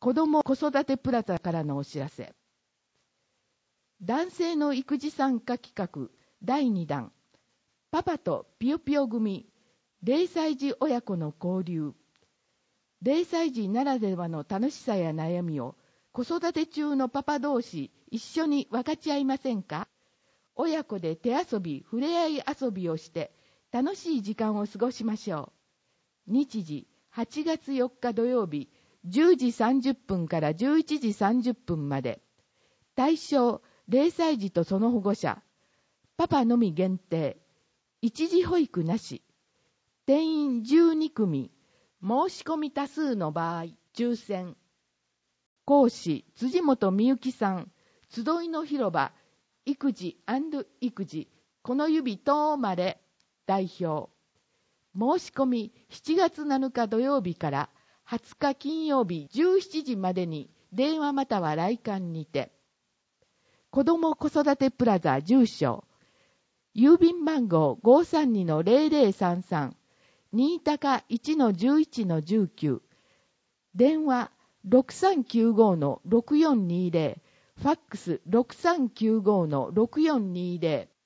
子ども子育てプラザからのお知らせ。男性の育児参加企画第2弾、パパとぴよぴよ組、0歳児親子の交流。0歳児ならではの楽しさや悩みを子育て中のパパ同士一緒に分かち合いませんか？親子で手遊び、触れ合い遊びをして楽しい時間を過ごしましょう。日時8月4日土曜日10時30分から11時30分まで。対象0歳児とその保護者。パパのみ限定。一時保育なし。定員12組。申し込み多数の場合、抽選。講師、辻本美幸さん。集いの広場、育児&育児、この指とまれ、代表。申し込み、7月7日土曜日から20日金曜日17時までに、電話または来館にて。子ども子育てプラザ住所。郵便番号 532-0033。新高 1-11-19。電話 6395-6420。ファックス 6395-6420。